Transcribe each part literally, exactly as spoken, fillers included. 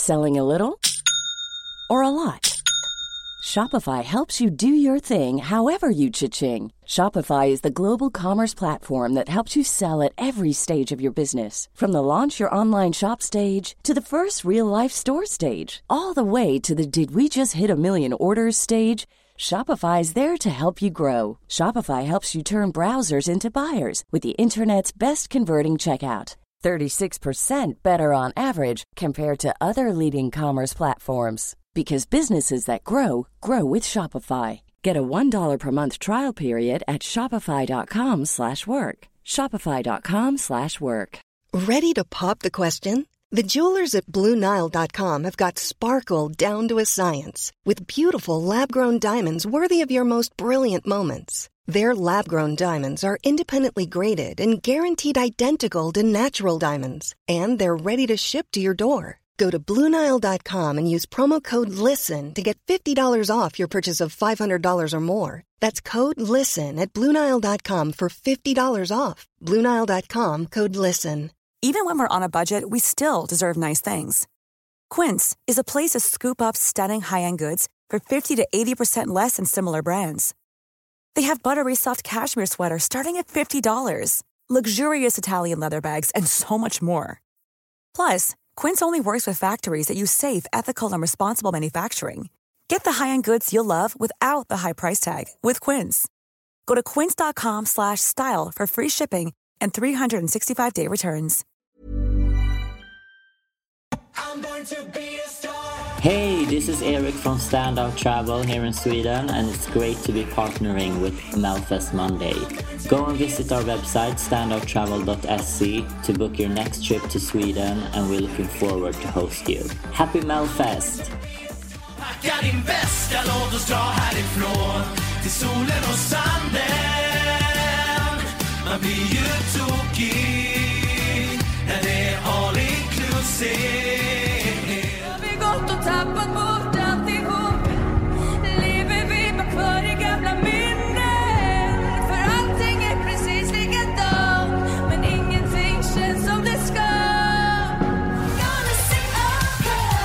Selling a little or a lot? Shopify helps you do your thing however you cha-ching. Shopify is the global commerce platform that helps you sell at every stage of your business. From the launch your online shop stage to the first real-life store stage, all the way to the did we just hit a million orders stage. Shopify is there to help you grow. Shopify helps you turn browsers into buyers with the internet's best converting checkout. thirty-six percent better on average compared to other leading commerce platforms. Because businesses that grow, grow with Shopify. Get a one dollar per month trial period at shopify.com slash work. Shopify.com slash work. Ready to pop the question? The jewelers at Blue Nile dot com have got sparkle down to a science with beautiful lab-grown diamonds worthy of your most brilliant moments. Their lab-grown diamonds are independently graded and guaranteed identical to natural diamonds. And they're ready to ship to your door. Go to Blue Nile dot com and use promo code LISTEN to get fifty dollars off your purchase of five hundred dollars or more. That's code LISTEN at Blue Nile dot com for fifty dollars off. Blue Nile dot com, code LISTEN. Even when we're on a budget, we still deserve nice things. Quince is a place to scoop up stunning high-end goods for fifty to eighty percent less than similar brands. They have buttery soft cashmere sweaters starting at fifty dollars, luxurious Italian leather bags, and so much more. Plus, Quince only works with factories that use safe, ethical, and responsible manufacturing. Get the high-end goods you'll love without the high price tag with Quince. Go to quince.com slash style for free shipping and three sixty-five day returns. I'm born to be a star. Hey, this is Eric from Standout Travel here in Sweden, and it's great to be partnering with Melfest Monday. Go and visit our website standout travel dot s e to book your next trip to Sweden, and we're looking forward to host you. Happy Melfest! Packa din väska, låt oss dra härifrån till solen och sanden. Man blir ju tokig när det är all inclusive. Har vi gått och tappat bort alltihop? Lever vi bara kvar i gamla minnen? För allting är precis likadant, men ingenting känns som det ska. Gonna sing opera.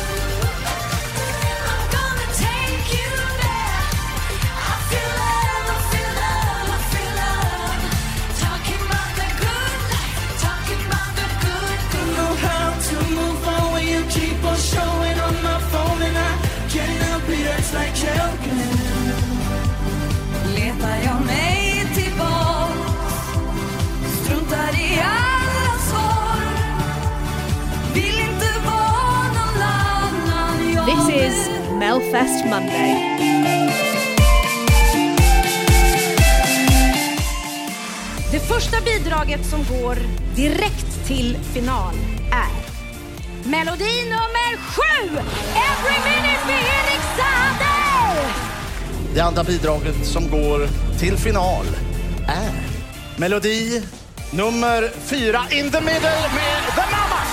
I'm gonna take you there. I feel love, I feel love, I feel love. Talking about the good life, talking about the good, good. Know how to move on when you keep on showing on my phone, and I can't help it, it's like choking. Letar jag mig tillbaks, struntar i alla svar. Vill inte vara någon annan. Jag This is Melfest Monday. Det första bidraget som går direkt till final är melodi nummer sju, Every Minute med Erik Saade. Det andra bidraget som går till final är melodi nummer fyra, In the Middle med The Mamas.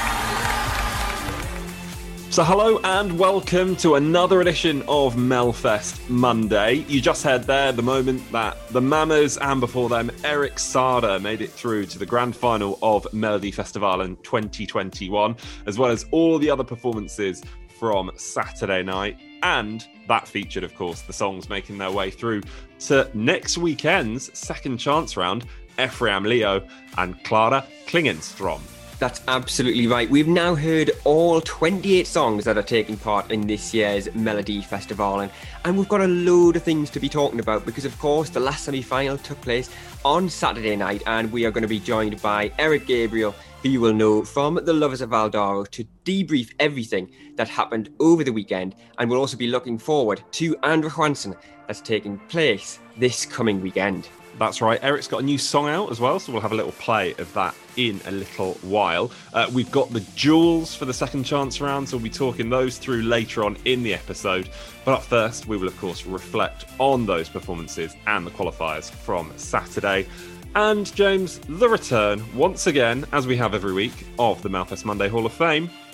So hello and welcome to another edition of Melfest Monday. You just heard there the moment that the Mamas and before them Erik Saade made it through to the grand final of Melodifestivalen twenty twenty-one, as well as all the other performances from Saturday night. And that featured, of course, the songs making their way through to next weekend's second chance round, Ephraim Leo and Klara Klingenstrom. That's absolutely right. We've now heard all twenty-eight songs that are taking part in this year's Melodifestivalen, and we've got a load of things to be talking about because, of course, the last semi-final took place on Saturday night, and we are going to be joined by Eric Gabriel, who you will know from The Lovers of Valdaro, to debrief everything that happened over the weekend, and we'll also be looking forward to Andra Johansson that's taking place this coming weekend. That's right, Eric's got a new song out as well, so we'll have a little play of that in a little while. Uh, we've got the jewels for the second chance round, so we'll be talking those through later on in the episode. But up first, we will of course reflect on those performances and the qualifiers from Saturday. And James, the return, once again, as we have every week, of the Melfest Monday Hall of Fame.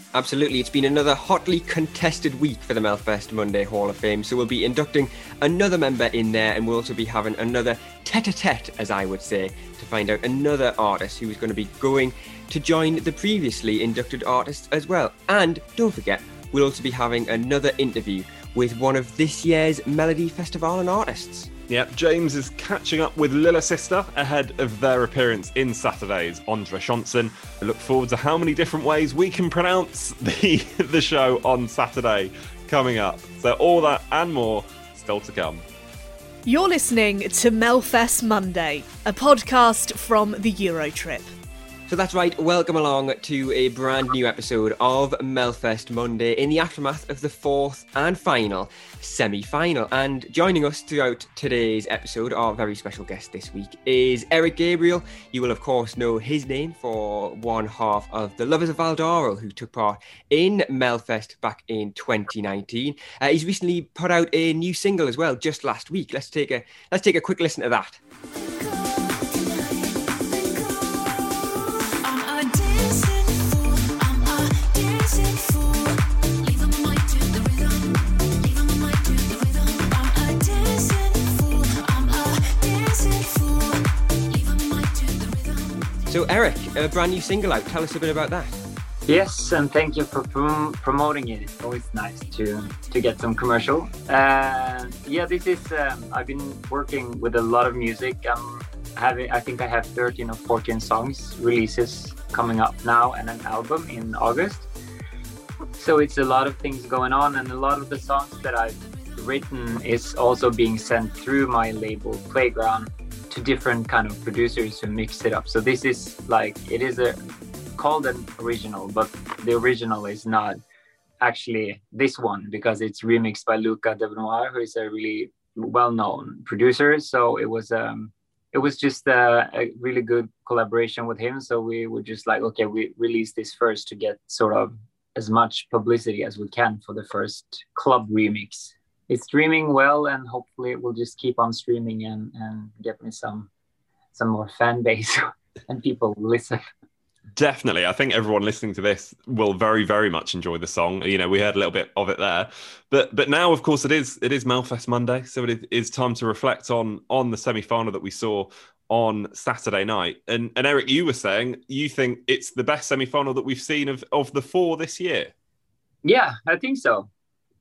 Absolutely. It's been another hotly contested week for the Melfest Monday Hall of Fame. So we'll be inducting another member in there, and we'll also be having another tete-a-tete, as I would say, to find out another artist who is going to be going to join the previously inducted artists as well. And don't forget, we'll also be having another interview with one of this year's Melodifestivalen artists. Yep, James is catching up with Lilla Sister ahead of their appearance in Saturday's Andre Chanson. I look forward to how many different ways we can pronounce the, the show on Saturday coming up. So all that and more still to come. You're listening to Melfest Monday, a podcast from the Eurotrip. So that's right, welcome along to a brand new episode of Melfest Monday in the aftermath of the fourth and final semi-final. And joining us throughout today's episode, our very special guest this week, is Eric Gabriel. You will of course know his name for one half of the Lovers of Valdaro, who took part in Melfest back in twenty nineteen. Uh, he's recently put out a new single as well, just last week. Let's take a let's take a quick listen to that. So Eric, a brand new single out. Tell us a bit about that. Yes, and thank you for prom- promoting it. It's always nice to to get some commercial. Uh, yeah, this is. Um, I've been working with a lot of music. I'm having. I think I have thirteen or fourteen songs releases coming up now, and an album in August. So it's a lot of things going on, and a lot of the songs that I've written is also being sent through my label Playground to different kind of producers who mix it up. So this is like, it is a called an original, but the original is not actually this one because it's remixed by Luca Devenoir, who is a really well-known producer. So it was um it was just a, a really good collaboration with him. So we were just like, okay, we release this first to get sort of as much publicity as we can for the first club remix. It's streaming well, and hopefully it will just keep on streaming and, and get me some some more fan base and people will listen. Definitely. I think everyone listening to this will very, very much enjoy the song. You know, we heard a little bit of it there. But but now, of course, it is it is Melfest Monday. So it is time to reflect on on the semi-final that we saw on Saturday night. And and Eric, you were saying you think it's the best semi-final that we've seen of, of the four this year. Yeah, I think so.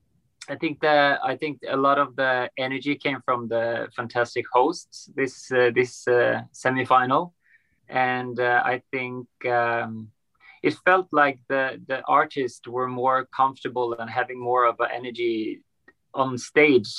I think that I think a lot of the energy came from the fantastic hosts this uh, this uh, semi-final, and uh, I think um, it felt like the the artists were more comfortable and having more of an energy on stage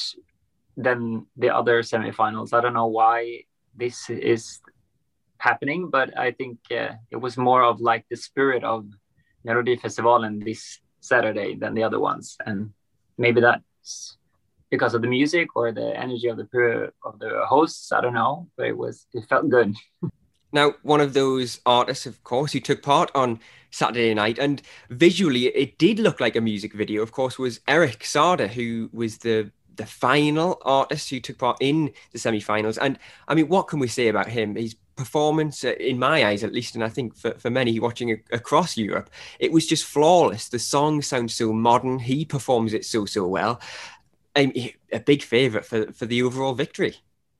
than the other semi-finals. I don't know why this is happening, but I think uh, it was more of like the spirit of Melodifestivalen this Saturday than the other ones, and maybe that's because of the music or the energy of the of the hosts. I don't know, but it was it felt good. Now, one of those artists, of course, who took part on Saturday night, and visually it did look like a music video, of course, was Eric Saade, who was the the final artist who took part in the semi-finals. And I mean, what can we say about him? His performance, uh, in my eyes at least, and I think for, for many watching a- across Europe, it was just flawless. The song sounds so modern. He performs it so, so well. Um, a big favourite for, for the overall victory.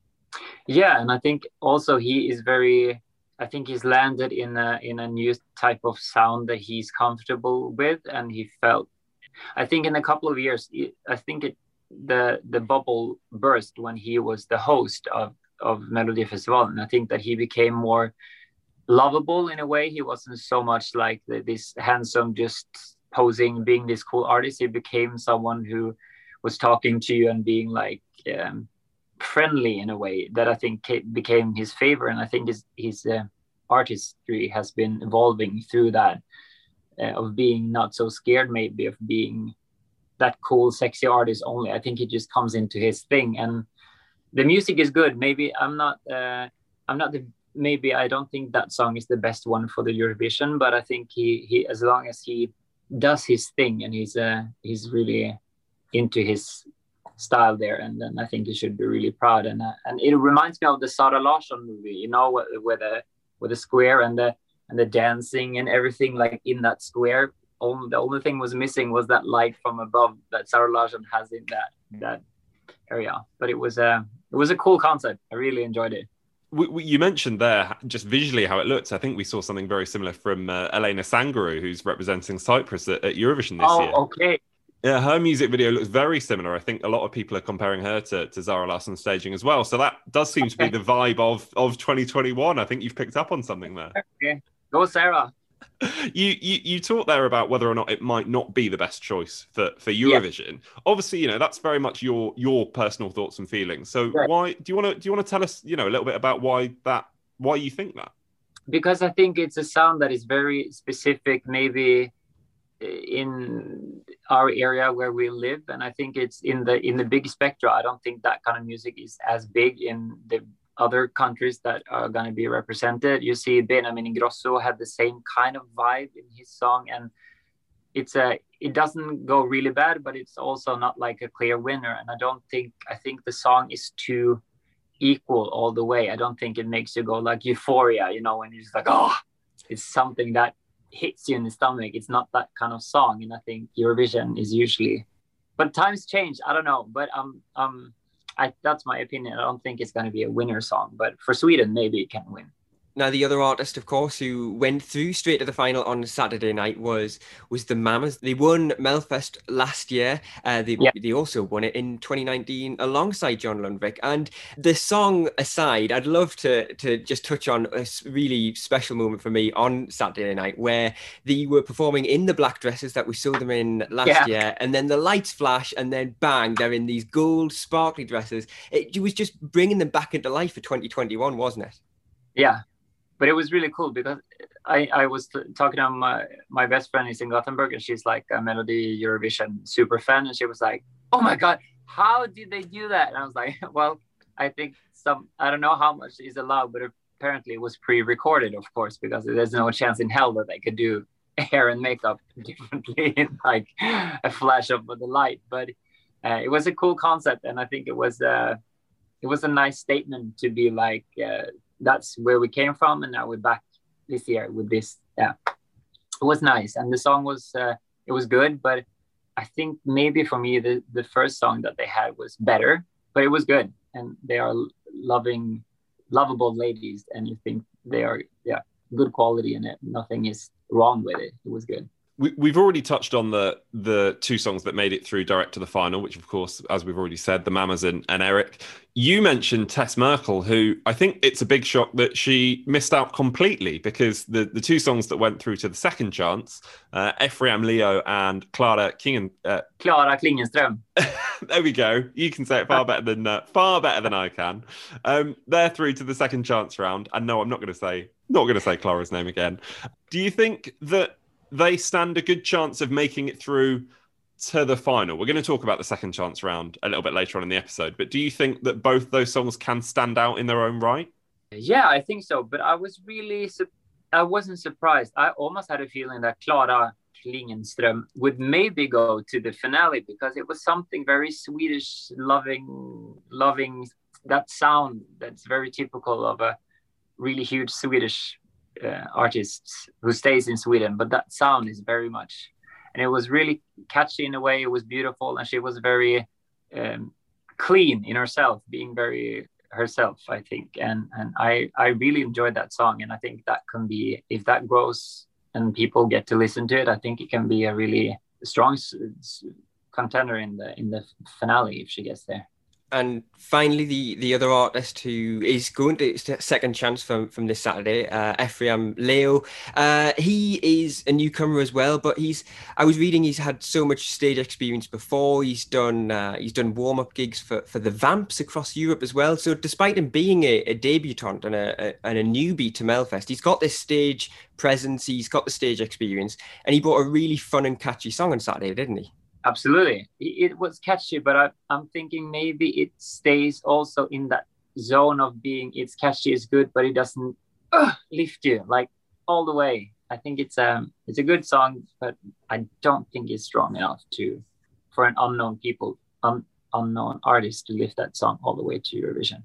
Yeah, and I think also he is very, I think he's landed in a, in a new type of sound that he's comfortable with, and he felt, I think in a couple of years, I think it, the the bubble burst when he was the host of of Melodifestivalen, and I think that he became more lovable in a way. He wasn't so much like the, this handsome, just posing, being this cool artist. He became someone who was talking to you and being like um, friendly in a way that I think became his favor. And I think his his uh, artistry has been evolving through that, uh, of being not so scared maybe of being that cool, sexy artist only. I think it just comes into his thing, and the music is good. Maybe I'm not, uh, I'm not the, maybe I don't think that song is the best one for the Eurovision, but I think he, he, as long as he does his thing and he's, uh, he's really into his style there, and then I think he should be really proud. And uh, and it reminds me of the Sara Larsson movie, you know, where, where the, with the square and the, and the dancing and everything like in that square. only, the only thing was missing was that light from above that Zara Larsson has in that that area. But it was a it was a cool concept. I really enjoyed it. We, we, you mentioned there just visually how it looks. I think we saw something very similar from uh, Elena Sangarou, who's representing Cyprus at, at Eurovision this oh, year. Oh, okay. Yeah, her music video looks very similar. I think a lot of people are comparing her to, to Zara Larsson staging as well. So that does seem to be the vibe of, of twenty twenty-one. I think you've picked up on something there. Okay. Go, Sarah. You, you you talked there about whether or not it might not be the best choice for, for Eurovision. Yeah. Obviously, you know, that's very much your your personal thoughts and feelings. So right. why do you want to do you want to tell us, you know, a little bit about why that why you think that? Because I think it's a sound that is very specific, maybe in our area where we live, and I think it's in the in the big spectra. I don't think that kind of music is as big in the other countries that are going to be represented. You see Benjamin Ingrosso had the same kind of vibe in his song, and it's a it doesn't go really bad, but it's also not like a clear winner. And I don't think I think the song is too equal all the way. I don't think it makes you go like Euphoria, you know, when you're just like, oh, it's something that hits you in the stomach. It's not that kind of song. And I think Eurovision is usually, but times change. I don't know, but um um I, that's my opinion. I don't think it's going to be a winner song, but for Sweden, maybe it can win. Now, the other artist, of course, who went through straight to the final on Saturday night was was the Mamas. They won Melfest last year. Uh, they, yeah. they also won it in twenty nineteen alongside John Lundvik. And the song aside, I'd love to, to just touch on a really special moment for me on Saturday night where they were performing in the black dresses that we saw them in last yeah. year. And then the lights flash and then bang, they're in these gold sparkly dresses. It, it was just bringing them back into life for twenty twenty-one, wasn't it? Yeah. But it was really cool because I, I was t- talking to my, my best friend is in Gothenburg, and she's like a Melody Eurovision super fan. And she was like, oh my God, how did they do that? And I was like, well, I think some, I don't know how much is allowed, but apparently it was pre-recorded, of course, because there's no chance in hell that they could do hair and makeup differently in like a flash of the light. But uh, it was a cool concept. And I think it was, uh, it was a nice statement to be like, uh, that's where we came from, and now we're back this year with this. Yeah, it was nice, and the song was uh, it was good. But I think maybe for me the the first song that they had was better, but it was good, and they are loving, lovable ladies, and you think they are yeah good quality in it. Nothing is wrong with it. It was good. We, we've already touched on the the two songs that made it through direct to the final, which, of course, as we've already said, the Mamas and, and Eric. You mentioned Tess Merkel, who I think it's a big shock that she missed out completely, because the, the two songs that went through to the second chance, uh, Ephraim Leo and Clara Kingen, uh, Clara Klingenström. There we go. You can say it far better than uh, far better than I can. Um, they're through to the second chance round, and no, I'm not going to say not going to say Clara's name again. Do you think that they stand a good chance of making it through to the final? We're going to talk about the second chance round a little bit later on in the episode, but do you think that both those songs can stand out in their own right? Yeah, I think so. But I was really, su- I wasn't surprised. I almost had a feeling that Clara Klingenström would maybe go to the finale, because it was something very Swedish, loving, loving that sound that's very typical of a really huge Swedish Uh, artists who stays in Sweden, but that sound is very much, and it was really catchy in a way. It was beautiful, and she was very um, clean in herself, being very herself, I think, and and I I really enjoyed that song, and I think that can be, if that grows and people get to listen to it, I think it can be a really strong s- s- contender in the in the finale if she gets there. And finally, the, the other artist who is going to second chance from, from this Saturday, uh, Ephraim Leo. Uh, he is a newcomer as well, but he's. I was reading he's had so much stage experience before. He's done uh, he's done warm up gigs for, for the Vamps across Europe as well. So despite him being a, a debutant and a, a and a newbie to Melfest, he's got this stage presence. He's got the stage experience, and he brought a really fun and catchy song on Saturday, didn't he? Absolutely. It was catchy, but I, I'm thinking maybe it stays also in that zone of being, it's catchy, it's good, but it doesn't uh, lift you like all the way. I think it's um it's a good song, but I don't think it's strong enough to for an unknown people, un, unknown artist to lift that song all the way to Eurovision.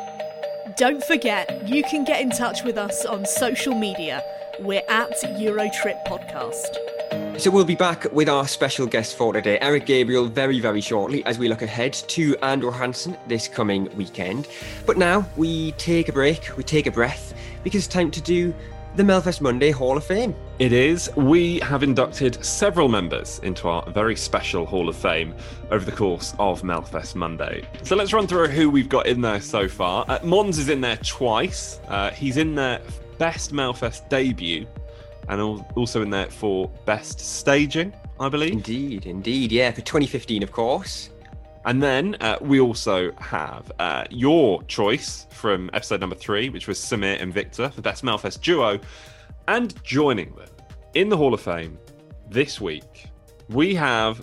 Don't forget, you can get in touch with us on social media. We're at Eurotrip Podcast. So we'll be back with our special guest for today, Eric Gabriel, very, very shortly as we look ahead to Andor Hansen this coming weekend. But now we take a break, we take a breath, because it's time to do the Melfest Monday Hall of Fame. It is. We have inducted several members into our very special Hall of Fame over the course of Melfest Monday. So let's run through who we've got in there so far. Uh, Mons is in there twice. Uh, he's in there Best Melfest Debut, and also in there for Best Staging, I believe. Indeed, indeed, yeah, for twenty fifteen, of course. And then uh, we also have uh, your choice from episode number three, which was Samir and Victor for Best Melfest Duo. And joining them in the Hall of Fame this week, we have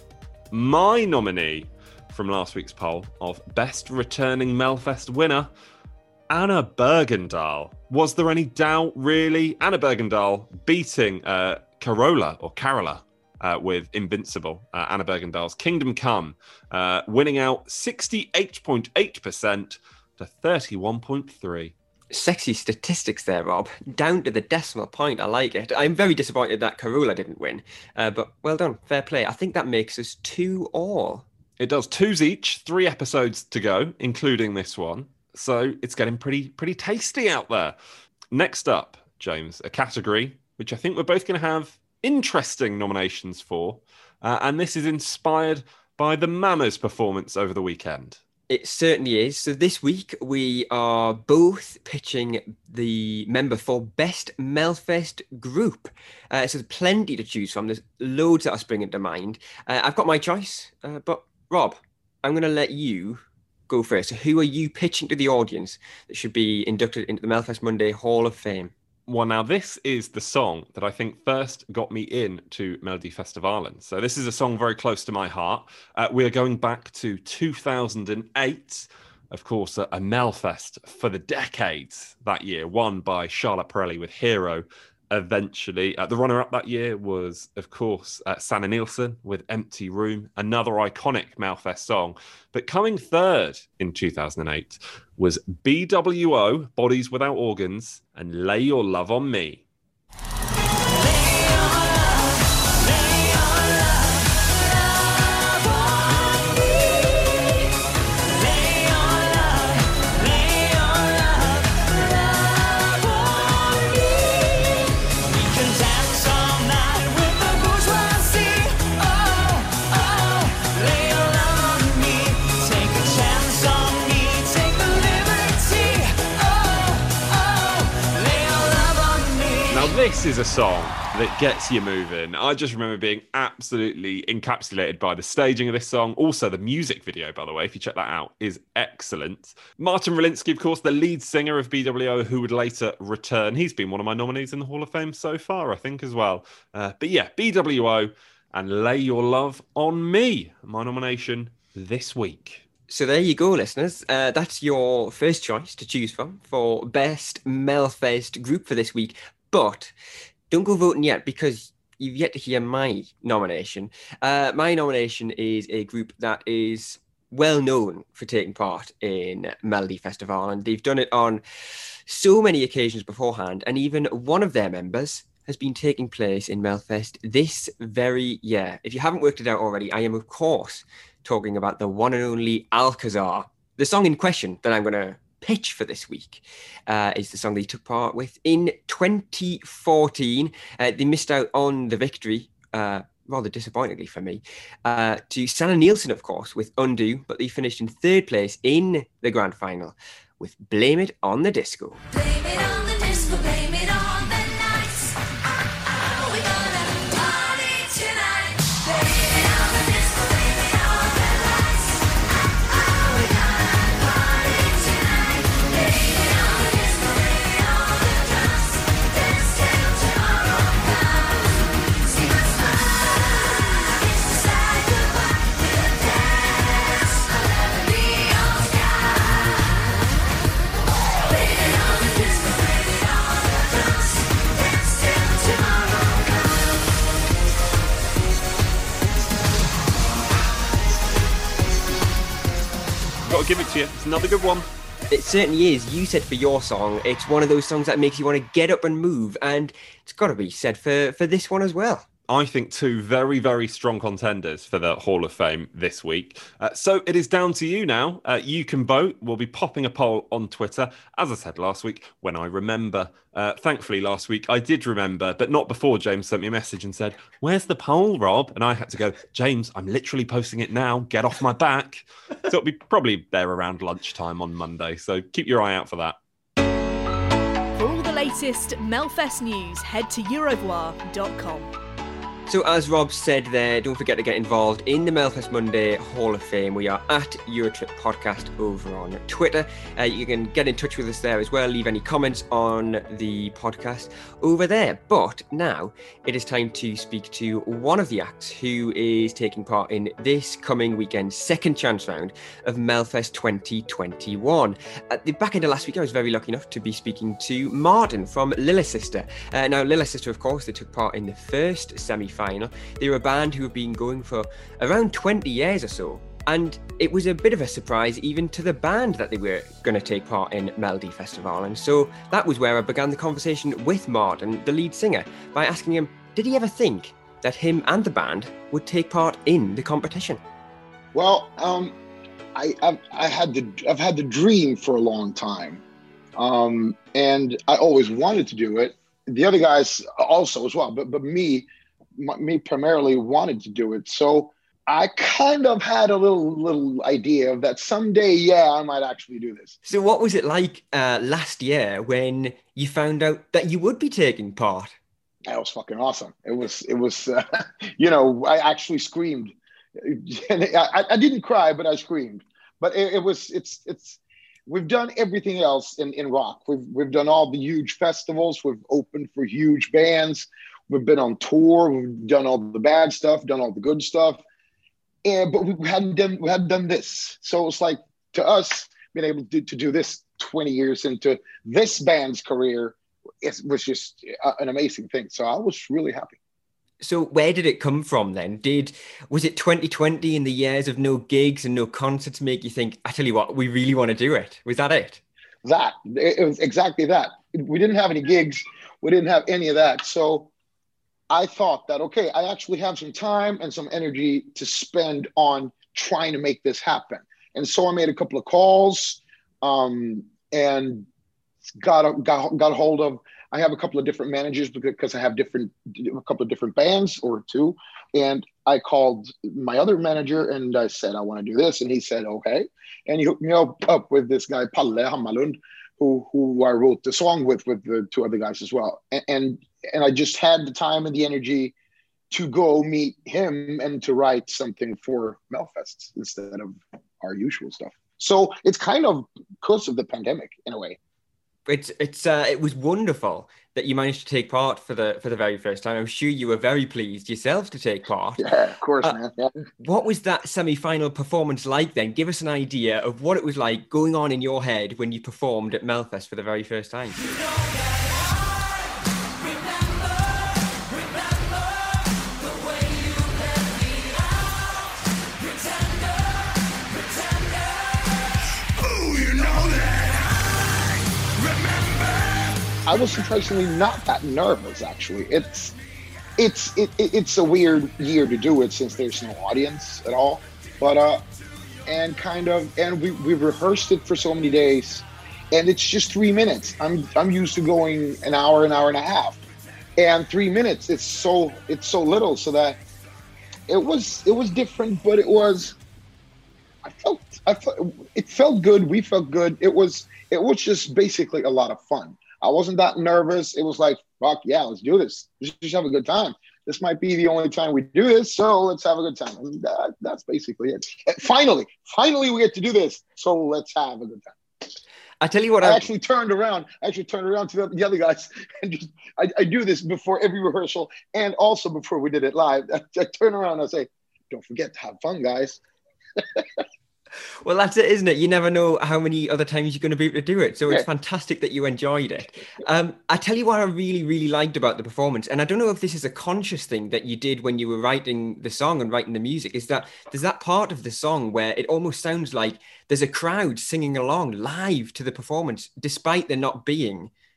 my nominee from last week's poll of Best Returning Melfest winner, Anna Bergendahl. Was there any doubt, really? Anna Bergendahl beating uh, Carola, or Carola, uh, with Invincible, uh, Anna Bergendahl's Kingdom Come, uh, winning out sixty-eight point eight percent to thirty-one point three. Sexy statistics there, Rob. Down to the decimal point. I like it. I'm very disappointed that Carola didn't win, uh, but well done. Fair play. I think that makes us two all. It does. Twos each, three episodes to go, including this one. So it's getting pretty pretty tasty out there. Next up, James, a category which I think we're both going to have interesting nominations for. Uh, and this is inspired by the Mamas performance over the weekend. It certainly is. So this week we are both pitching the member for Best Melfest Group. Uh, so there's plenty to choose from. There's loads that are springing to mind. Uh, I've got my choice, uh, but Rob, I'm going to let you go first. So who are you pitching to the audience that should be inducted into the Melfest Monday Hall of Fame? Well, now this is the song that I think first got me into Melodifestivalen. So this is a song very close to my heart. Uh, we are going back to two thousand eight. Of course, a, a Melfest for the decades that year, won by Charlotte Perrelli with Hero. Eventually, uh, the runner-up that year was, of course, uh, Sanna Nielsen with Empty Room, another iconic Melfest song. But coming third in two thousand eight was B W O, Bodies Without Organs, and Lay Your Love on Me. This is a song that gets you moving. I just remember being absolutely encapsulated by the staging of this song. Also, the music video, by the way, if you check that out, is excellent. Martin Relinsky, of course, the lead singer of B W O, who would later return. He's been one of my nominees in the Hall of Fame so far, I think, as well. Uh, but yeah, B W O and Lay Your Love on Me, my nomination this week. So there you go, listeners. Uh, that's your first choice to choose from for Best Melfest Group for this week. But don't go voting yet, because you've yet to hear my nomination. Uh, my nomination is a group that is well known for taking part in Melodifestivalen, and they've done it on so many occasions beforehand. And even one of their members has been taking place in Melfest this very year. If you haven't worked it out already, I am, of course, talking about the one and only Alcazar. The song in question that I'm going to pitch for this week uh, is the song that he took part with in twenty fourteen. Uh, they missed out on the victory, uh, rather disappointingly for me, uh, to Sanna Nielsen, of course, with Undo, but they finished in third place in the grand final with Blame It on the Disco. Blame it on the disco, blame it on the nights. Oh, we gonna party tonight. Blame it on the disco, blame it on the lights. Oh, we gonna party tonight. Blame it on the disco, blame it on the drums. Dance till tomorrow comes. See my smile, it's to say goodbye. We'll dance under the neon sky. Blame it on the disco, blame it on the drums. Dance till tomorrow comes. Got to give it to you. It's another good one. It certainly is. You said for your song, it's one of those songs that makes you want to get up and move, and it's got to be said for, for this one as well. I think, two very, very strong contenders for the Hall of Fame this week. Uh, so it is down to you now. Uh, you can vote. We'll be popping a poll on Twitter, as I said last week, when I remember. Uh, thankfully, last week I did remember, but not before James sent me a message and said, "Where's the poll, Rob?" And I had to go, "James, I'm literally posting it now. Get off my back." So it'll be probably there around lunchtime on Monday. So keep your eye out for that. For all the latest Melfest news, head to eurovoix dot com. So as Rob said there, don't forget to get involved in the Melfest Monday Hall of Fame. We are at Eurotrip Podcast over on Twitter. Uh, you can get in touch with us there as well. Leave any comments on the podcast over there. But now it is time to speak to one of the acts who is taking part in this coming weekend's second chance round of Melfest twenty twenty-one. At the back end of last week, I was very lucky enough to be speaking to Martin from Lilla Sister. Uh, now, Lilla Sister, of course, they took part in the first semi-final. They were a band who have been going for around twenty years or so, and it was a bit of a surprise even to the band that they were going to take part in Melody Festival. And so that was where I began the conversation with Martin, the lead singer, by asking him, did he ever think that him and the band would take part in the competition? Well, um, I, I've, I had the I've had the dream for a long time, um, and I always wanted to do it. The other guys also as well, but but me. me primarily wanted to do it. So I kind of had a little little idea of that someday, yeah, I might actually do this. So what was it like uh, last year when you found out that you would be taking part? That was fucking awesome. It was, it was, uh, you know, I actually screamed. I, I didn't cry, but I screamed. But it, it was, it's, it's, we've done everything else in, in rock. We've, we've done all the huge festivals. We've opened for huge bands. We've been on tour. We've done all the bad stuff, done all the good stuff, and but we hadn't done we hadn't done this. So it was like, to us, being able to, to do this twenty years into this band's career, it was just a, an amazing thing. So I was really happy. So where did it come from then? Did was it twenty twenty in the years of no gigs and no concerts make you think, I tell you what, we really want to do it? Was that it? That it was exactly that. We didn't have any gigs. We didn't have any of that. So I thought that, okay, I actually have some time and some energy to spend on trying to make this happen. And so I made a couple of calls um, and got, a, got, got a hold of, I have a couple of different managers because I have different, a couple of different bands or two. And I called my other manager and I said, I want to do this. And he said, okay. And he hooked me up, up with this guy, Palle Hammarlund, who, who I wrote the song with, with the two other guys as well. And, and And I just had the time and the energy to go meet him and to write something for Melfest instead of our usual stuff. So it's kind of because of the pandemic in a way. It's it's uh, it was wonderful that you managed to take part for the for the very first time. I'm sure you were very pleased yourself to take part. Yeah, of course, uh, man. Yeah. What was that semi-final performance like then? Give us an idea of what it was like going on in your head when you performed at Melfest for the very first time. I was surprisingly not that nervous, actually. It's it's it, it's a weird year to do it since there's no audience at all. But uh, and kind of and we we rehearsed it for so many days, and it's just three minutes. I'm I'm used to going an hour, an hour and a half, and three minutes. It's so it's so little, so that it was it was different, but it was. I felt I felt it felt good. We felt good. It was it was just basically a lot of fun. I wasn't that nervous. It was like, fuck yeah, let's do this. Let's just have a good time. This might be the only time we do this, so let's have a good time. And that, that's basically it. Finally, finally we get to do this, so let's have a good time. I tell you what, I I actually turned around. I actually turned around to the, the other guys and just I, I do this before every rehearsal and also before we did it live. I, I turn around and I say, "Don't forget to have fun, guys." Well, that's it, isn't it? You never know how many other times you're going to be able to do it. So it's Yeah. fantastic that you enjoyed it. Um, I tell you what I really, really liked about the performance, and I don't know if this is a conscious thing that you did when you were writing the song and writing the music, is that there's that part of the song where it almost sounds like there's a crowd singing along live to the performance, despite there not being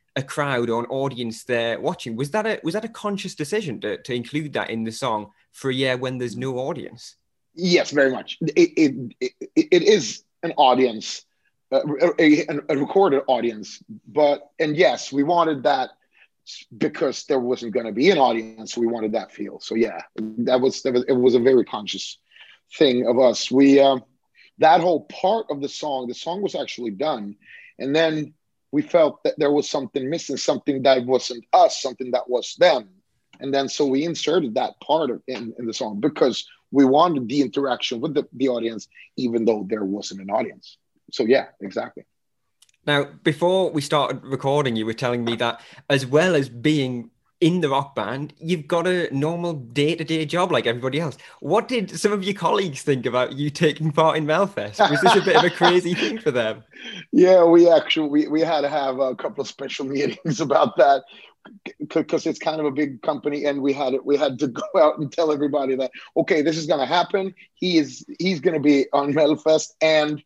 a crowd or an audience there watching. Was that a was that a conscious decision to, to include that in the song for a year when there's no audience? Yes, very much. It it, it, it is an audience, uh, a, a recorded audience, but and yes, we wanted that because there wasn't going to be an audience. We wanted that feel. So yeah, that was that was it was a very conscious thing of us. We um, that whole part of the song, the song was actually done, and then we felt that there was something missing, something that wasn't us, something that was them. And then so we inserted that part of, in, in the song because we wanted the interaction with the, the audience, even though there wasn't an audience. So yeah, exactly. Now, before we started recording, you were telling me that as well as being in the rock band, you've got a normal day-to-day job like everybody else. What did some of your colleagues think about you taking part in Melfest? Was this a bit of a crazy thing for them? Yeah, we actually, we, we had to have a couple of special meetings about that because it's kind of a big company, and we had we had to go out and tell everybody that, okay, this is going to happen. He is, he's going to be on Melfest, and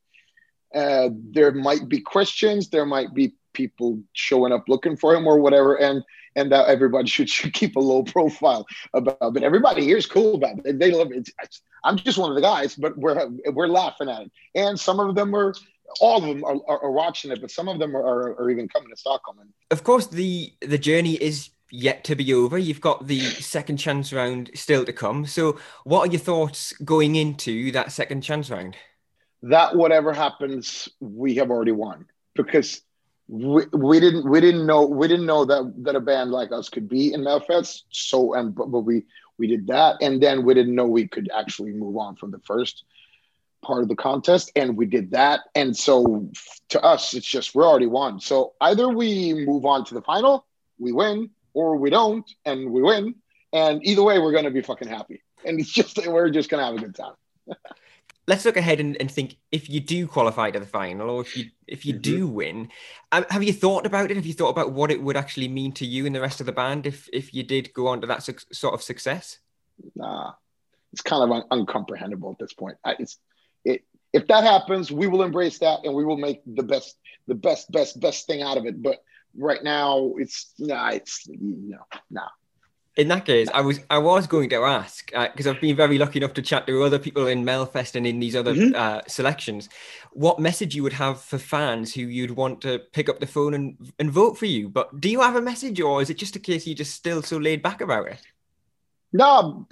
uh, there might be questions. There might be people showing up looking for him or whatever. And and that everybody should, should keep a low profile about it. But everybody here is cool about it. They, they love it. I'm just one of the guys, but we're we're laughing at it. And some of them are, all of them are, are, are watching it, but some of them are, are, are even coming to Stockholm. Of course, the the journey is yet to be over. You've got the second chance round still to come. So what are your thoughts going into that second chance round? That whatever happens, we have already won, because We, we didn't we didn't know we didn't know that that a band like us could be in Melfest. So and but, but we we did that, and then we didn't know we could actually move on from the first part of the contest, and we did that. And so to us, it's just we're already won. So either we move on to the final, we win, or we don't, and we win. And either way, we're gonna be fucking happy. And it's just we're just gonna have a good time. Let's look ahead and, and think, if you do qualify to the final, or if you if you mm-hmm. do win, um, have you thought about it? Have you thought about what it would actually mean to you and the rest of the band if if you did go on to that su- sort of success? Nah, it's kind of un- uncomprehendable at this point. I, it's it if that happens, we will embrace that and we will make the best the best best best thing out of it. But right now, it's nah, it's you know nah. In that case, I was I was going to ask, because uh, I've been very lucky enough to chat to other people in Melfest and in these other mm-hmm. uh, selections, what message you would have for fans who you'd want to pick up the phone and, and vote for you. But do you have a message, or is it just a case you're just still so laid back about it? No,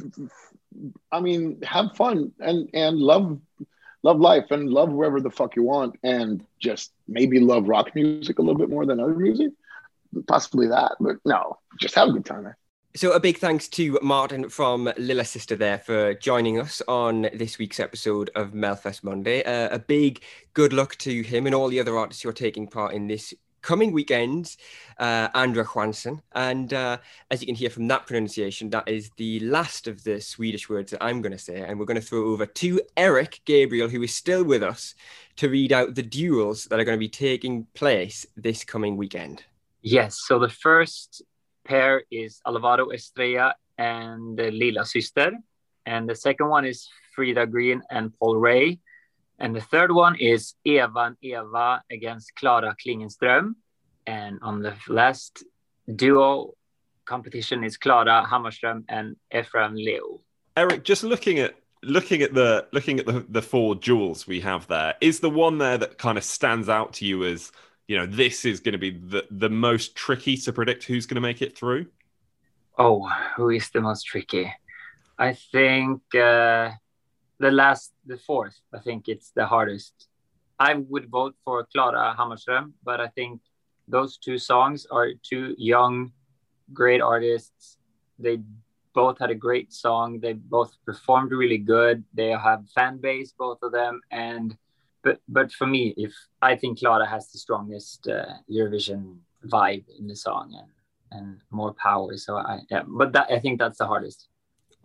I mean, have fun and, and love love life and love whoever the fuck you want, and just maybe love rock music a little bit more than other music. Possibly that, but no, just have a good time, man. So a big thanks to Martin from Lilla Sister there for joining us on this week's episode of Melfest Monday. Uh, a big good luck to him and all the other artists who are taking part in this coming weekend, uh, Andra Johansson. And uh, as you can hear from that pronunciation, that is the last of the Swedish words that I'm going to say. And we're going to throw over to Eric Gabriel, who is still with us, to read out the duels that are going to be taking place this coming weekend. Yes, so the first pair is Alvaro Estrella and the Lilla Syster, and the second one is Frida Green and Paul Ray, and the third one is Eva and Eva against Clara Klingenström, and on the last duo competition is Clara Hammarström and Ephraim Leo. Eric, just looking at looking at the looking at the, the four duels we have there, is the one there that kind of stands out to you as, you know, this is going to be the, the most tricky to predict who's going to make it through? Oh, who is the most tricky? I think uh, the last, the fourth, I think it's the hardest. I would vote for Clara Hammarström, but I think those two songs are two young, great artists. They both had a great song. They both performed really good. They have fan base, both of them. And But but for me, if I think Clara has the strongest uh, Eurovision vibe in the song and, and more power. So I yeah, but that, I think that's the hardest. Well,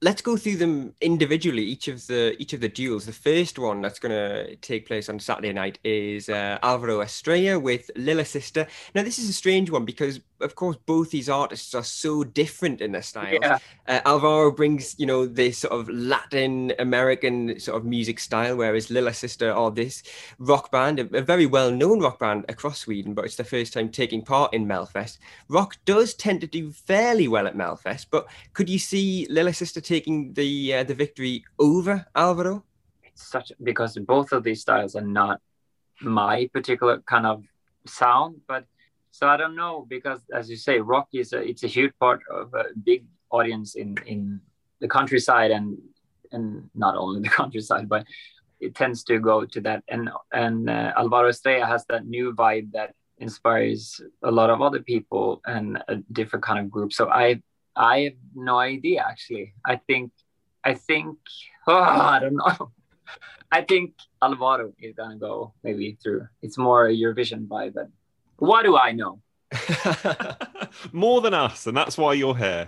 let's go through them individually, each of the each of the duels. The first one that's going to take place on Saturday night is uh, Alvaro Estrella with Lila Sister. Now, this is a strange one because, of course, both these artists are so different in their styles. Yeah. Uh, Alvaro brings, you know, this sort of Latin American sort of music style, whereas Lila Sister are this rock band, a, a very well-known rock band across Sweden, but it's their first time taking part in Melfest. Rock does tend to do fairly well at Melfest, but could you see Lila Sister taking the uh, the victory over Alvaro? It's such because both of these styles are not my particular kind of sound, but so I don't know, because as you say, rock is a it's a huge part of a big audience in in the countryside, and and not only the countryside, but it tends to go to that. And and uh, Alvaro Estrella has that new vibe that inspires a lot of other people and a different kind of group. So I I have no idea, actually. I think, I think, oh, I don't know. I think Alvaro is going to go maybe through. It's more a Eurovision vibe, but what do I know? More than us, and that's why you're here.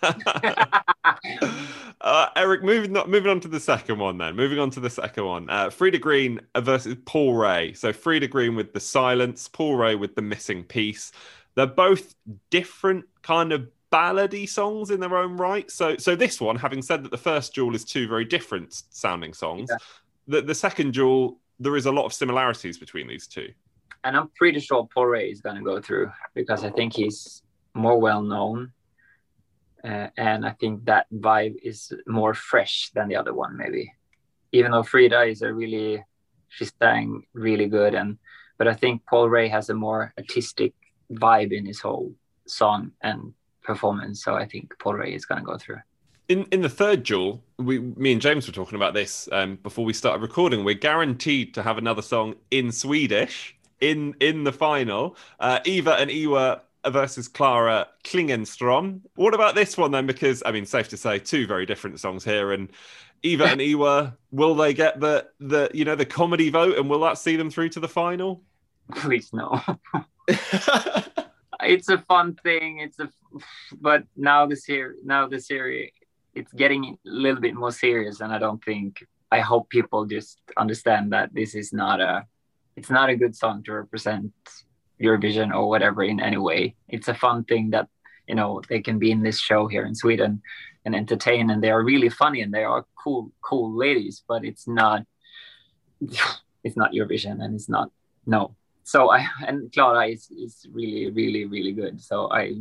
uh, Eric, moving on, moving on to the second one then. Moving on to the second one. Uh, Frida Green versus Paul Ray. So Frida Green with The Silence, Paul Ray with The Missing Piece. They're both different kind of ballady songs in their own right. So so this one, having said that the first duel is two very different sounding songs, yeah. the, the second duel, there is a lot of similarities between these two. And I'm pretty sure Paul Ray is going to go through because I think he's more well known. Uh, and I think that vibe is more fresh than the other one, maybe. Even though Frida is a really, she's sang really good. and But I think Paul Ray has a more artistic vibe in his whole song and performance. So I think Paul Ray is going to go through. In in the third duel, we, me and James were talking about this um, before we started recording. We're guaranteed to have another song in Swedish in in the final. Uh, Eva and Iwa versus Clara Klingenstrom. What about this one then? Because, I mean, safe to say, two very different songs here. And Eva and Iwa, will they get the, the, you know, the comedy vote, and will that see them through to the final? Please, no. It's a fun thing. It's a, but now the series, now the series, it's getting a little bit more serious, and I don't think, I hope people just understand that this is not a, it's not a good song to represent Eurovision or whatever in any way. It's a fun thing that, you know, they can be in this show here in Sweden and entertain, and they are really funny and they are cool, cool ladies, but it's not, it's not Eurovision, and it's not, no. So I, and Clara is, is really, really, really good. So I,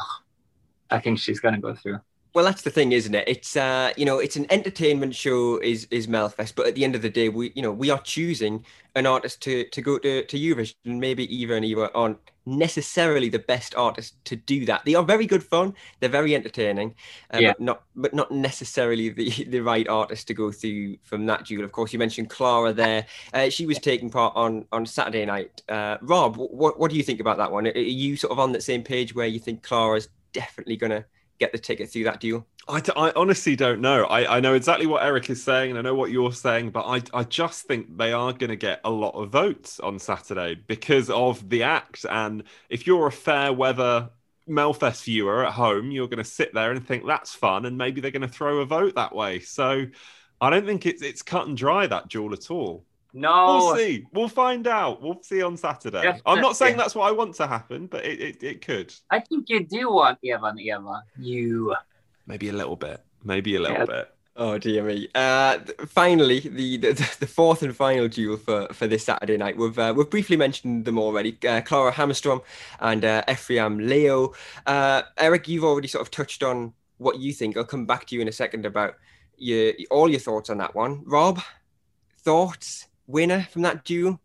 I think she's going to go through. Well, that's the thing, isn't it? It's uh, you know, it's an entertainment show, is is Melfest, but at the end of the day, we you know we are choosing an artist to to go to to Eurovision. Maybe Eva and Eva aren't necessarily the best artists to do that. They are very good fun. They're very entertaining, uh, yeah. but not but not necessarily the the right artist to go through from that duel. Of course, you mentioned Clara there. Uh, she was taking part on on Saturday night. Uh, Rob, what what do you think about that one? Are you sort of on that same page where you think Clara's definitely going to get the ticket through that deal? I, I honestly don't know. I, I know exactly what Eric is saying, and I know what you're saying, but I, I just think they are going to get a lot of votes on Saturday because of the act. And if you're a fair weather Melfest viewer at home, you're going to sit there and think that's fun, and maybe they're going to throw a vote that way. So I don't think it's it's cut and dry, that duel, at all. No. We'll see. We'll find out. We'll see on Saturday. Yes, I'm not saying that's what I want to happen, but it, it, it could. I think you do want Eva and Eva. You. Maybe a little bit. Maybe a little yeah. bit. Oh, dear me. Uh, finally, the, the the fourth and final duel for, for this Saturday night. We've uh, we've briefly mentioned them already. Uh, Clara Hammarström and uh, Ephraim Leo. Uh, Eric, you've already sort of touched on what you think. I'll come back to you in a second about your all your thoughts on that one. Rob, thoughts? Winner from that duel?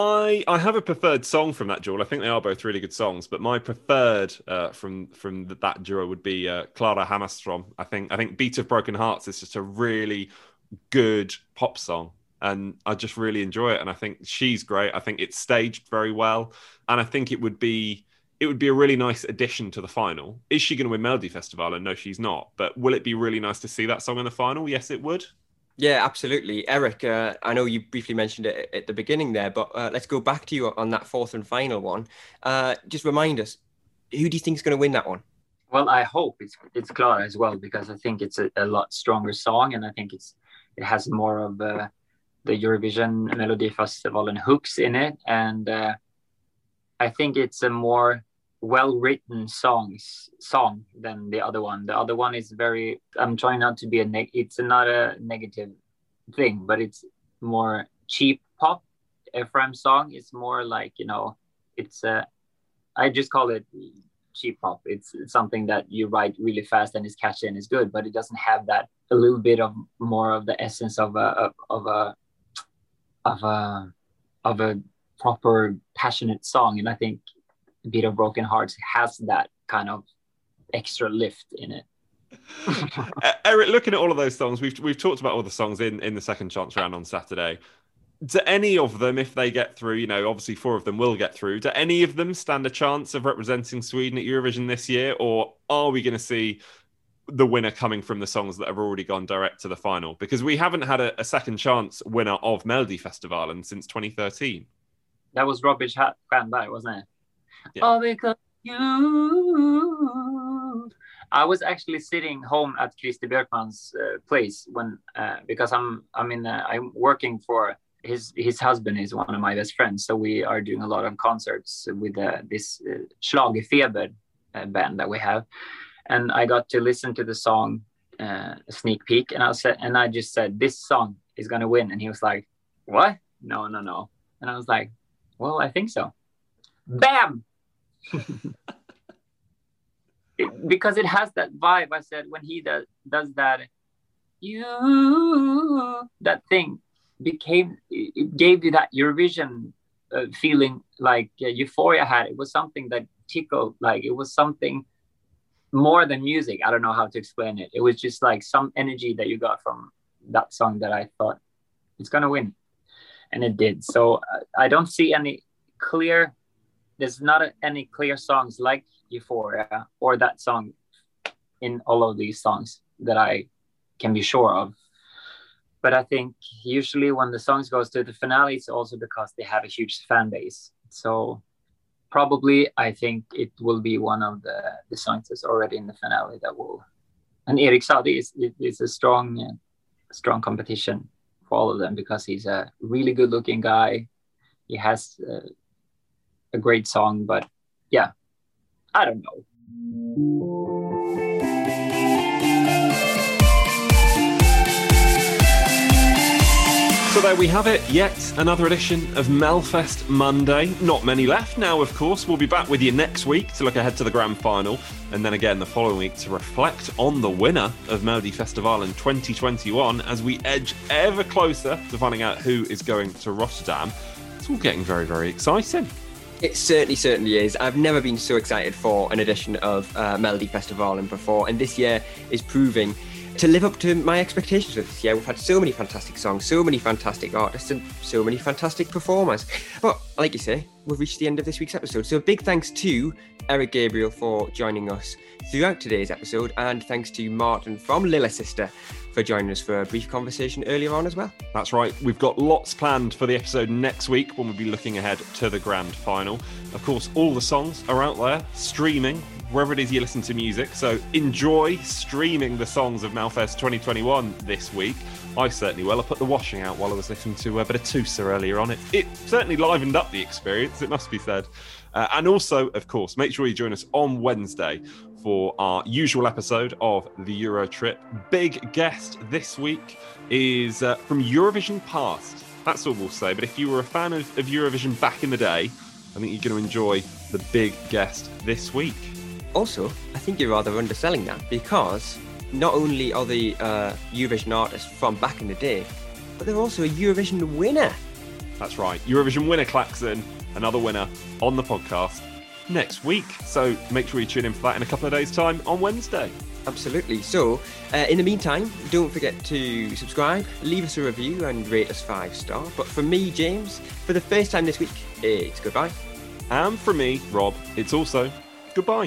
I I have a preferred song from that duel. I think they are both really good songs, but my preferred uh, from from the, that duo would be uh, Clara Hammarström. I think I think "Beat of Broken Hearts" is just a really good pop song, and I just really enjoy it. And I think she's great. I think it's staged very well, and I think it would be it would be a really nice addition to the final. Is she going to win Melodifestivalen? No, she's not. But will it be really nice to see that song in the final? Yes, it would. Yeah, absolutely. Eric, uh, I know you briefly mentioned it at the beginning there, but uh, let's go back to you on that fourth and final one. Uh, just remind us, who do you think is going to win that one? Well, I hope it's it's Klara as well, because I think it's a, a lot stronger song, and I think it's it has more of uh, the Eurovision Melodifestivalen hooks in it, and uh, I think it's a more well-written songs song than the other one. The other one is very. I'm trying not to be a neg. It's not a negative thing, but it's more cheap pop. Ephraim's song is more like, you know, it's a. I just call it cheap pop. It's, it's something that you write really fast and is catchy and is good, but it doesn't have that a little bit of more of the essence of a of a of a of a proper passionate song. And I think Beat of Broken Hearts has that kind of extra lift in it. Eric, looking at all of those songs, we've we've talked about all the songs in in the second chance round on Saturday. Do any of them, if they get through, you know, obviously four of them will get through, do any of them stand a chance of representing Sweden at Eurovision this year? Or are we going to see the winner coming from the songs that have already gone direct to the final? Because we haven't had a, a second chance winner of Melodifestivalen since twenty thirteen. That was Robin Stjernberg, wasn't it? Yeah. Oh, because you... I was actually sitting home at Christer Björkman's uh, place when, uh, because I'm I'm in uh, I'm working for... His his husband is one of my best friends, so we are doing a lot of concerts with uh, this uh, Schlagerfeber uh, band that we have, and I got to listen to the song uh, a sneak peek, and I said, and I just said, this song is gonna win, and he was like, what? No, no, no, and I was like, well, I think so. Bam! it, because it has that vibe. I said when he does does that, you that thing. Became it gave you that Eurovision uh, feeling like uh, Euphoria had. It was something that tickled, like it was something more than music. I don't know how to explain it. It was just like some energy that you got from that song that I thought it's gonna win, and it did. So uh, I don't see any clear. There's not a, any clear songs like Euphoria or that song in all of these songs that I can be sure of. But I think usually when the songs goes to the finale, it's also because they have a huge fan base. So probably I think it will be one of the, the songs that's already in the finale that will. And Erik Saade is, is a strong, uh, strong competition for all of them because he's a really good looking guy. He has uh, a great song, but yeah, I don't know. So there we have it, yet another edition of Melfest Monday. Not many left now, of course. We'll be back with you next week to look ahead to the grand final, and then again the following week to reflect on the winner of Melodifestivalen twenty twenty-one as we edge ever closer to finding out who is going to Rotterdam. It's all getting very, very exciting. It certainly, certainly is. I've never been so excited for an edition of uh, Melodifestivalen before, and this year is proving to live up to my expectations of this year. We've had so many fantastic songs, so many fantastic artists, and so many fantastic performers. But like you say, we've reached the end of this week's episode. So a big thanks to Eric Gabriel for joining us throughout today's episode, and thanks to Martin from Lilla Sister for joining us for a brief conversation earlier on as well. That's right. We've got lots planned for the episode next week when we'll be looking ahead to the grand final. Of course, all the songs are out there, streaming, wherever it is you listen to music. So enjoy streaming the songs of Melfest twenty twenty-one this week. I certainly will. I put the washing out while I was listening to a bit of Tusa earlier on. It, it certainly livened up the experience, it must be said. Uh, and also, of course, make sure you join us on Wednesday for our usual episode of the Euro Trip. Big guest this week is uh, from Eurovision Past. That's all we'll say. But if you were a fan of, of Eurovision back in the day, I think you're going to enjoy the big guest this week. Also, I think you're rather underselling that, because not only are the uh, Eurovision artists from back in the day, but they're also a Eurovision winner. That's right. Eurovision winner Klaxon, another winner on the podcast next week. So make sure you tune in for that in a couple of days' time on Wednesday. Absolutely. So, uh, in the meantime, don't forget to subscribe, leave us a review, and rate us five star. But for me, James, for the first time this week, it's goodbye. And for me, Rob, it's also goodbye.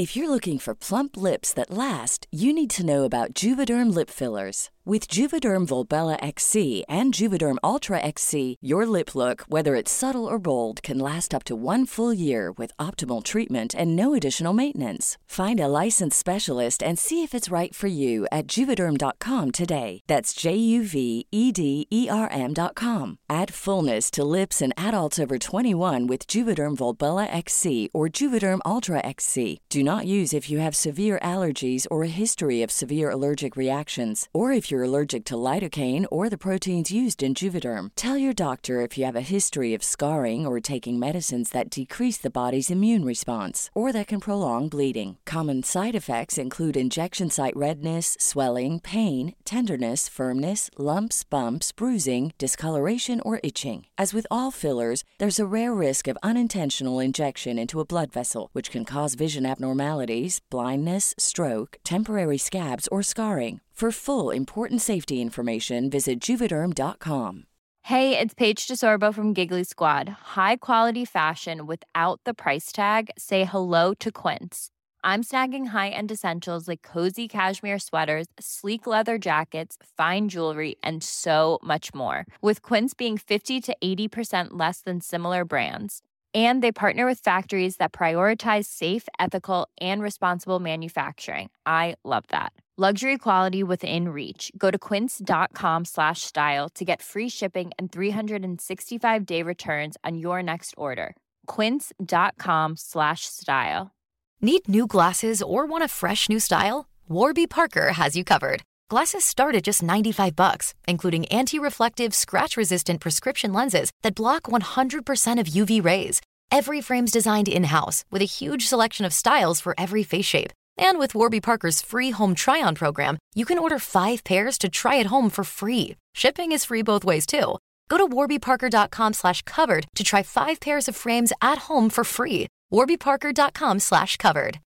If you're looking for plump lips that last, you need to know about Juvederm lip fillers. With Juvederm Volbella X C and Juvederm Ultra X C, your lip look, whether it's subtle or bold, can last up to one full year with optimal treatment and no additional maintenance. Find a licensed specialist and see if it's right for you at Juvederm dot com today. That's J U V E D E R M dot com. Add fullness to lips in adults over twenty-one with Juvederm Volbella X C or Juvederm Ultra X C. Do not use if you have severe allergies or a history of severe allergic reactions, or if you're allergic to lidocaine or the proteins used in Juvederm. Tell your doctor if you have a history of scarring or taking medicines that decrease the body's immune response or that can prolong bleeding. Common side effects include injection site redness, swelling, pain, tenderness, firmness, lumps, bumps, bruising, discoloration, or itching. As with all fillers, there's a rare risk of unintentional injection into a blood vessel, which can cause vision abnormalities, blindness, stroke, temporary scabs, or scarring. For full important safety information, visit Juvederm dot com. Hey, it's Paige DeSorbo from Giggly Squad. High quality fashion without the price tag. Say hello to Quince. I'm snagging high-end essentials like cozy cashmere sweaters, sleek leather jackets, fine jewelry, and so much more. With Quince being fifty to eighty percent less than similar brands. And they partner with factories that prioritize safe, ethical, and responsible manufacturing. I love that. Luxury quality within reach. Go to quince.com slash style to get free shipping and three sixty-five day returns on your next order. Quince.com slash style. Need new glasses or want a fresh new style? Warby Parker has you covered. Glasses start at just ninety-five bucks, including anti-reflective, scratch-resistant prescription lenses that block one hundred percent of U V rays. Every frame's designed in-house with a huge selection of styles for every face shape. And with Warby Parker's free home try-on program, you can order five pairs to try at home for free. Shipping is free both ways, too. Go to warbyparker.com slash covered to try five pairs of frames at home for free. warbyparker.com slash covered.